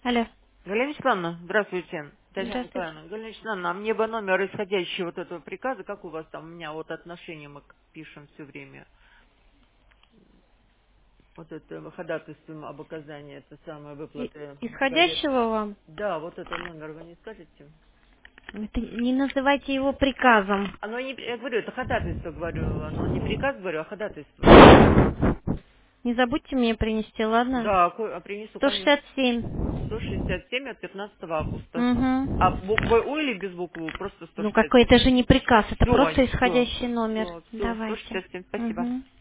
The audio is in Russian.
Алло. Галина Вячеславовна, здравствуйте. Татьяна Здравствуйте. Николаевна. Галина Вячеславовна, а мне бы номер исходящего вот этого приказа, как у вас там, у меня вот отношения мы пишем все время. Вот это мы ходатайствуем об оказании, это самое выплаты говед. Исходящего вам? Да, вот это номер вы не скажете? Это не называйте его приказом. Оно не, я говорю, это ходатайство, говорю, оно не приказ, говорю, а ходатайство. Не забудьте мне принести, ладно? Да, принесу, конечно. 167. 167 от 15 августа. А Угу. буквой У или без буквы У? Просто Ну 167. какой, это же не приказ, это Да, просто да, исходящий номер. да, все, Давайте. 167, спасибо. Угу.